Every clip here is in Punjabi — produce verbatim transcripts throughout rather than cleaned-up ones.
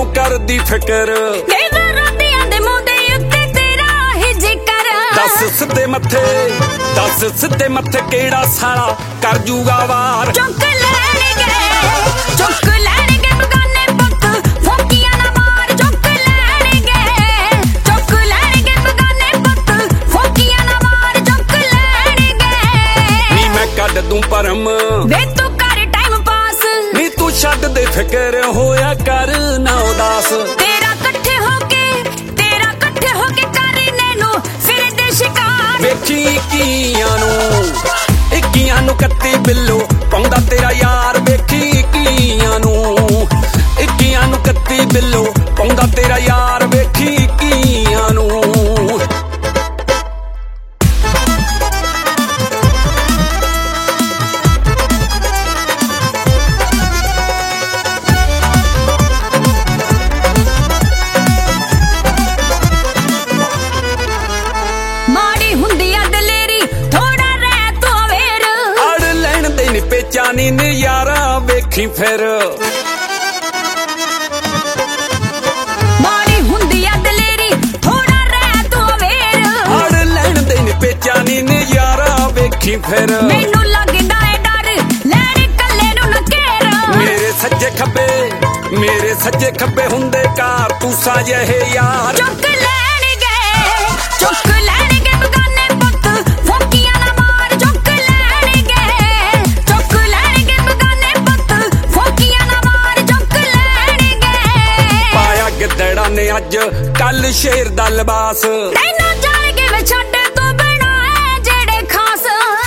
ਕਿਉਂ ਕਰਦੀ ਫਿਕਰ दस सिद्धे मथे दस सिद्धे मथे केड़ा साला कर जूगा वार चुक लैणगे चुक लैणगे बगाने पुत फौकियां ना मार चुक लैणगे चुक लैणगे बगाने पुत फौकियां ना मार चुक लैणगे नी मैं कड दूं परम वे तू कर टाइम पास नी तू छड्ड दे फिकर होया कर ना उदास तेरा इकट्ठे होके तेरा इकट्ठे होके करने नु फिर दे शिकार ਵੇਖੀ ਕੀਆਂ ਨੂੰ ਇੱਕੀਆਂ ਨੂੰ ਕੱਤੀ ਬਿੱਲੋ ਪਾਉਂਦਾ ਤੇਰਾ ਯਾਰ ਵੇਖੀ ਕੀਆਂ ਨੂੰ ਇੱਕੀਆਂ ਨੂੰ ਕੱਤੀ ਬਿੱਲੋ ਪਾਉਂਦਾ ਤੇਰਾ ਯਾਰ ਵੇਖੀ ਕੀਆਂ ਨੂੰ ਚਾਨੀ ਨਜ਼ਾਰਾ ਵੇਖੀ ਫਿਰ ਮਾੜੀ ਹੁੰਦੀ ਆ ਦਲੇਰੀ ਥੋੜਾ ਰਹਿ ਤੂੰ ਵੇਰ ਹੜ ਲੈਣ ਦੇ ਨੀ ਪੇਚਾਨੀ ਨਜ਼ਾਰਾ ਵੇਖੀ ਫਿਰ ਮੈਨੂੰ ਲੱਗਦਾ ਏ ਡਰ ਲੈਣ ਕੱਲੇ ਨੂੰ ਨਾ ਘੇਰ ਮੇਰੇ ਸੱਜੇ ਖੱਬੇ ਮੇਰੇ ਸੱਜੇ ਖੱਬੇ ਹੁੰਦੇ ਕਾਰ ਤੂੰ ਸਾਜੇ ਯਾਰ ਚੁੱਕ ਲੈਣਗੇ ਚੁੱਕ ਲੈਣਗੇ ਬਗਾਨੇ ਪੁੱਤ ਫੌਕੀਆਂ ਨਾ ਮਾਰ ਚੁੱਕ ਲੈਣਗੇ ਚੁੱਕ ਲੈਣਗੇ ਬਗਾਨੇ ਪੁੱਤ ਫੌਕੀਆਂ ਨਾ ਮਾਰ ਚੁੱਕ ਲੈਣਗੇ ਪਾਇਆ ਗਿੱਦੜਾਂ ਨੇ ਅੱਜ ਕੱਲ ਸ਼ੇਰ ਦਾ ਲਿਬਾਸ ਤੈਨੂੰ ਜਾਣਗੇ ਵੇ ਛੱਡ ਤੂੰ ਬਣਾਏ ਜਿਹੜੇ ਖਾਸ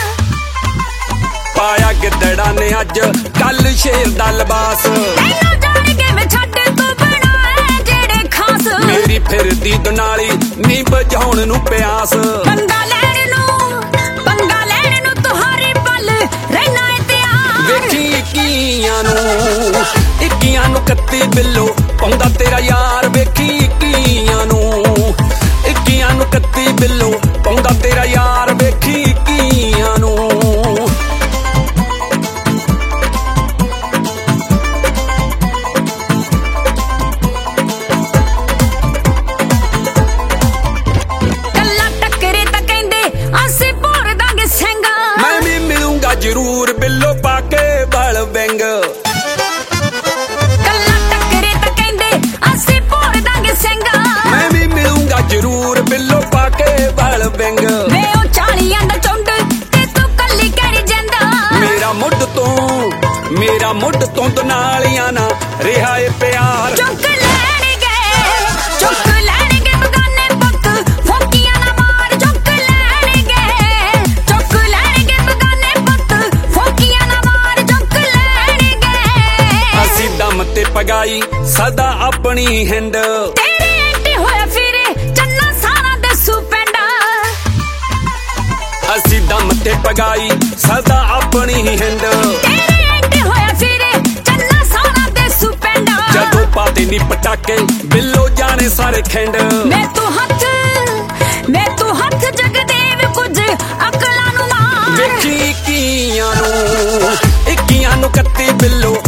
ਪਾਇਆ ਗਿੱਦੜਾਂ ਨੇ ਅੱਜ ਕੱਲ ਸ਼ੇਰ ਦਾ ਲਿਬਾਸ ਤੈਨੂੰ ਜਾਣਗੇ ਵੇ ਛੱਡ ਤੂੰ ਬਣਾਏ ਜਿਹੜੇ ਖਾਸ ਮੇਰੀ ਫਿਰਦੀ ਦੁਨਾਲੀ ਨੀ ਬੁਝਾਉਣ ਨੂੰ ਪਿਆਸ ਪੰਗਾ ਲੈਣ ਨੂੰ ਪੰਗਾ ਲੈਣ ਨੂੰ ਤੁਹਾਰੇ ਪਲ ਰਹਿਣਾ ਏ ਤਿਆਰ ਵੇਖੀ ਕੀਆਂ ਨੂੰ ਇੱਕੀਆਂ ਨੂੰ ਕੱਤੀ ਬਿੱਲੋ ਪਾਉਂਦਾ ਤੇਰਾ ਯਾਰ ਵੇਖੀ ਕੀਆਂ ਨੂੰ ਇੱਕੀਆਂ ਨੂੰ ਕੱਤੀ ਬਿੱਲੋ ਪਾਉਂਦਾ ਤੇਰਾ ਯਾਰ ਵੇਖੀ ਕੀਆਂ ਨੂੰ ਜ਼ਰੂਰ ਬਿੱਲੋ ਪਾ ਕੇ ਬਲ ਬੈਂਗ ਕੱਲਾ ਟੱਕਰੇ ਤਾਂ ਕਹਿੰਦੇ ਅਸੀਂ ਭੋਰ ਦਾਂਗੇ ਸਿੰਘਾ ਮੈਂ ਵੀ ਮਿਲੂੰਗਾ ਜ਼ਰੂਰ ਬਿੱਲੋ ਪਾ ਕੇ ਬਲ ਬੈਂਗ ਵੇ ਉਹ ਚਾਲੀਆਂ ਦਾ ਚੁੰਡ ਤੇ ਤੂੰ ਕੱਲੀ ਕਰੀ ਜਾਂਦਾ ਮੇਰਾ ਮੁੱਢ ਤੋਂ ਮੇਰਾ ਮੁੱਢ ਤੋਂ ਦੁਨਾਲੀਆਂ ਨਾ ਰਿਹਾ ਏ ਪਿਆਰ ਚੁੱਕ ਲੈਣਗੇ ਚੁੱਕ ਲੈਣਗੇ ਬਗਾਨੇ ਪੁੱਤ ਫੌਕੀਆਂ ਨਾ ਮਾਰ ਚੁੱਕ ਲੈਣਗੇ ਚੁੱਕ ਲੈਣਗੇ ਬਗਾਨੇ ਪੁੱਤ ਫੌਕੀਆਂ ਨਾ ਮਾਰ ਚੁੱਕ ਲੈਣਗੇ ਅਸੀਂ ਦਮ ਤੇ ਪਗਾਈ ਸਦਾ ਆਪਣੀ ਹਿੰਡ ਤੇਰੇ ਐਂਟੀ ਹੋਇਆ ਫਿਰੇ ਚੰਨਾ ਸਾਰਾ ਦੇਸੂ ਪੈਂਡਾ ਅਸੀਂ ਦਮ ਤੇ ਪਗਾਈ ਸਦਾ ਆਪਣੀ ਹਿੰਡ ਤੇਰੇ ਐਂਟੀ ਹੋਇਆ ਫਿਰੇ ਚੰਨਾ ਸਾਰਾ ਦੇਸੂ ਪੈਂਡਾ ਜਦੋਂ ਪਾਤੇ ਨੀ ਪਟਾਕੇ ਬਿੱਲੋ ਜਾਣੇ ਸਾਰੇ ਖਿੰਡ ਮੈਂ ਤੂੰ ਹੱਥ ਮੈਂ ਤੂੰ ਹੱਥ ਜਗਦੇਵ ਕੁਝ ਅਕਲਾਂ ਨੂੰ ਮਾਰ ਵੇਖੀ ਕੀਆਂ ਨੂੰ ਇੱਕੀਆਂ ਨੂੰ ਕੱਤੀ ਬਿੱਲੋ